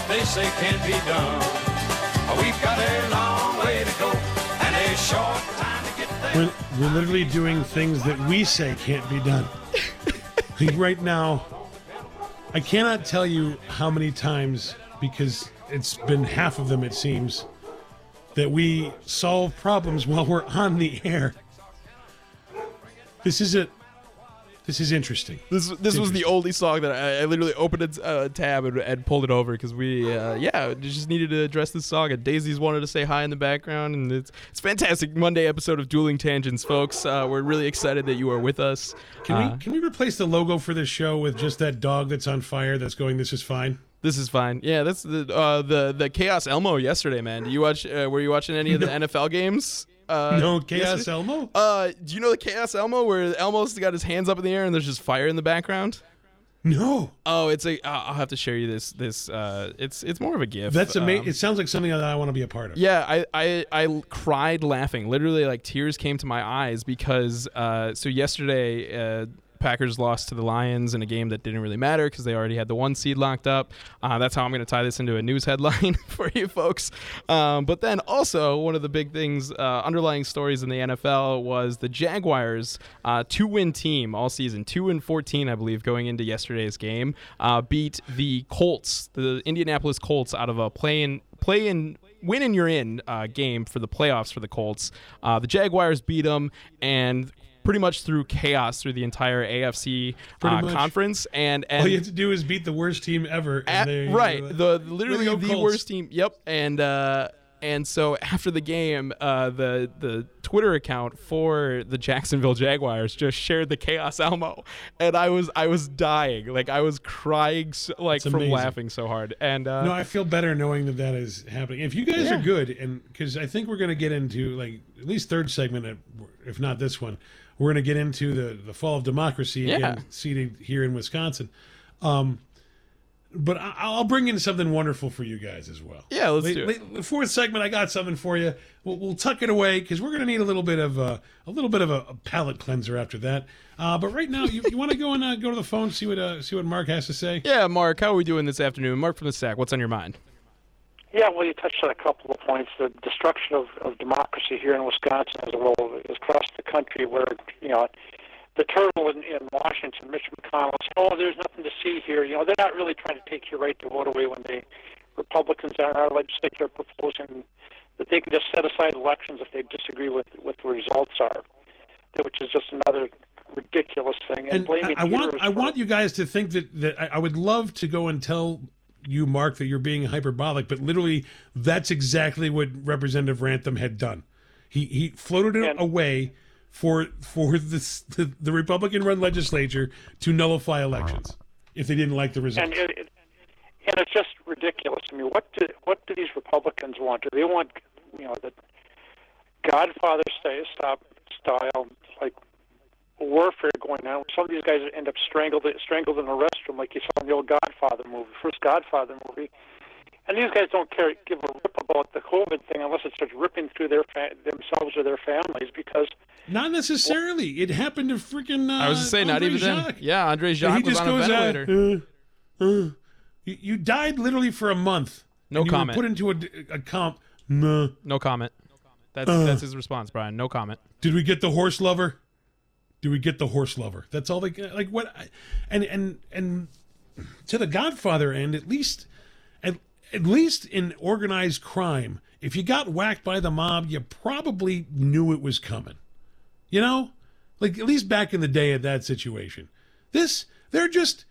they say can't be done. We've got a long way to go and a short time to get there. We're literally doing things that we say can't be done. Like right now, I cannot tell you how many times, because it's been half of them, it seems, that we solve problems while we're on the air. This is interesting. This was the only song that I literally opened a tab and pulled it over because we just needed to address this song, and Daisy's wanted to say hi in the background, and it's fantastic Monday episode of Dueling Tangents, folks. We're really excited that you are with us. Can we replace the logo for this show with just that dog that's on fire that's going, "This is fine"? This is fine. Yeah, that's the Chaos Elmo yesterday, man. Do you watch? Were you watching any of the NFL games? No, Chaos Elmo? Do you know the Chaos Elmo where Elmo's got his hands up in the air and there's just fire in the background? No. Oh, I'll have to show you this. It's more of a GIF. That's amazing. It sounds like something that I want to be a part of. Yeah, I cried laughing. Literally, like tears came to my eyes because so yesterday. Packers lost to the Lions in a game that didn't really matter because they already had the 1 seed locked up. That's how I'm going to tie this into a news headline for you folks. But then also one of the big things, underlying stories in the NFL was the Jaguars, 2-win team all season, 2-14, I believe, going into yesterday's game, beat the Colts, the Indianapolis Colts, out of a play-in win and you're in game for the playoffs for the Colts. The Jaguars beat them and pretty much through chaos through the entire AFC conference, and all you have to do is beat the worst team ever. Literally the worst team. Yep, and so after the game, the Twitter account for the Jacksonville Jaguars just shared the Chaos Elmo, and I was dying, like I was crying, from laughing so hard. And no, I feel better knowing that is happening. If you guys are good, and because I think we're going to get into like at least third segment, if not this one. We're going to get into the fall of democracy again, seated here in Wisconsin. But I'll bring in something wonderful for you guys as well. Yeah, let's do it. The fourth segment, I got something for you. We'll tuck it away because we're going to need a little bit of a palate cleanser after that. But right now, you want to go and go to the phone, see what Mark has to say? Yeah, Mark, how are we doing this afternoon? Mark from the Sack, what's on your mind? Yeah, well, you touched on a couple of points. The destruction of democracy here in Wisconsin as well as across the country where, the turtle in Washington, Mitch McConnell, says, there's nothing to see here. They're not really trying to take your right to vote away when the Republicans in our legislature are proposing that they can just set aside elections if they disagree with what the results are, which is just another ridiculous thing. And I want you guys to think that I would love to go and tell you, Mark, that you're being hyperbolic, but literally that's exactly what Representative Rantham had done. He floated it away for the Republican-run legislature to nullify elections if they didn't like the results. And it's just ridiculous. I mean, what do these Republicans want? Do they want the Godfather style like warfare going on? Some of these guys end up strangled in a restroom, like you saw in the old Godfather movie, first Godfather movie. And these guys don't give a rip about the COVID thing unless it starts ripping through themselves or their families. Because not necessarily, it happened to freaking. I was to say, not even then. Yeah, Andre Jacques was on a ventilator. You died literally for a month. No comment. You were put into a comp. No comment. That's his response, Brian. No comment. Did we get the horse lover? That's all they get. Like what? And to the Godfather end, at least in organized crime, if you got whacked by the mob, you probably knew it was coming. Like at least back in the day at that situation. They're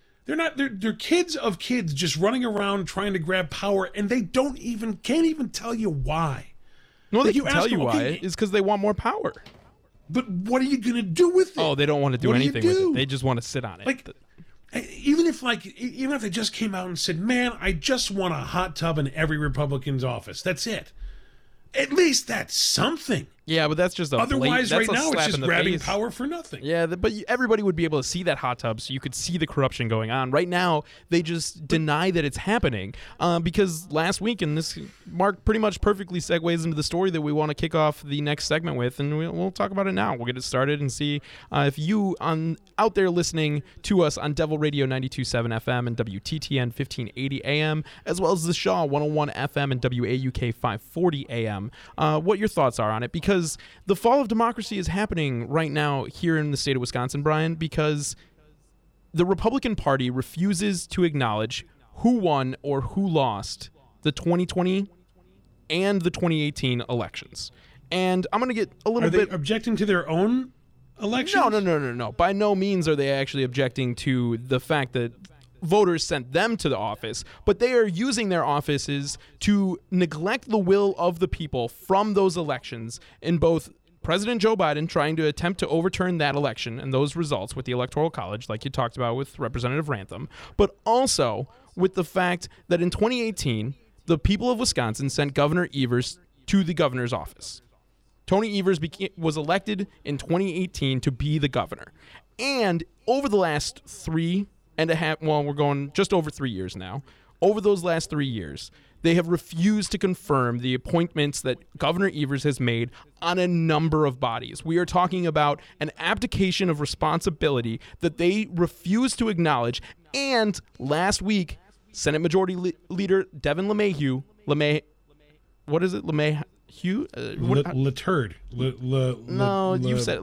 kids of kids just running around trying to grab power, and they can't even tell you why. No, they can tell you why. It's because they want more power. But what are you going to do with it? Oh, they don't want to do anything with it. They just want to sit on it. Like, even if they just came out and said, man, I just want a hot tub in every Republican's office. That's it. At least that's something. Yeah, but that's just a Otherwise, that's right a now, it's slap just in the grabbing face. power for nothing. Yeah, but everybody would be able to see that hot tub, so you could see the corruption going on. Right now, they just deny that it's happening because last week, and this, Mark pretty much perfectly segues into the story that we want to kick off the next segment with, and we'll talk about it now. We'll get it started and see if you out there listening to us on Devil Radio 92.7 FM and WTTN 1580 AM, as well as the Shaw 101 FM and WAUK 540 AM, what your thoughts are on it, because the fall of democracy is happening right now here in the state of Wisconsin, Brian, because the Republican Party refuses to acknowledge who won or who lost the 2020 and the 2018 elections. And I'm going to get a little bit... Are they objecting to their own elections? No. By no means are they actually objecting to the fact that voters sent them to the office, but they are using their offices to neglect the will of the people from those elections in both President Joe Biden trying to attempt to overturn that election and those results with the Electoral College, like you talked about with Representative Rantham, but also with the fact that in 2018, the people of Wisconsin sent Governor Evers to the governor's office. Tony Evers was elected in 2018 to be the governor. And over the last 3.5, well, we're going just over 3 years now. Over those last 3 years, they have refused to confirm the appointments that Governor Evers has made on a number of bodies. We are talking about an abdication of responsibility that they refuse to acknowledge. And last week, Senate Majority Leader Devin LeMahieu, what is it? LeMahieu? Laturd. No, you've said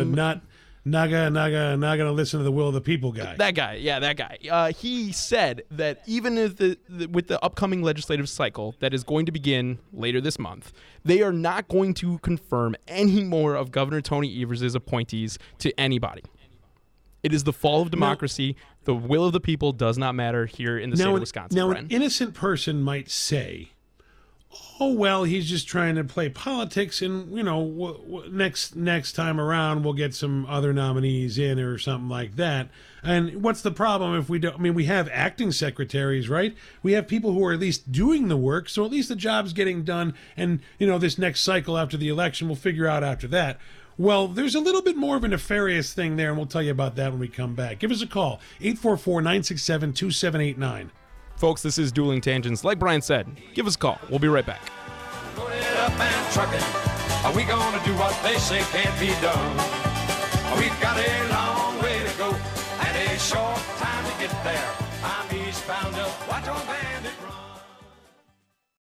not gonna listen to the will of the people guy. That guy. He said that even if with the upcoming legislative cycle that is going to begin later this month, they are not going to confirm any more of Governor Tony Evers' appointees to anybody. It is the fall of democracy. The will of the people does not matter here in the state of Wisconsin. Now, Brian. an innocent person might say, oh, well, he's just trying to play politics, and, next time around we'll get some other nominees in or something like that. And what's the problem if we don't? I mean, we have acting secretaries, right? We have people who are at least doing the work, so at least the job's getting done, and, this next cycle after the election, we'll figure out after that. Well, there's a little bit more of a nefarious thing there, and we'll tell you about that when we come back. Give us a call, 844-967-2789. Folks, this is Dueling Tangents. Like Brian said, give us a call. We'll be right back. Loaded up and trucking. Are we gonna do what they say can't be done? We've got a long way to go and a short time to get there. I'm eastbound, just watch on bandit.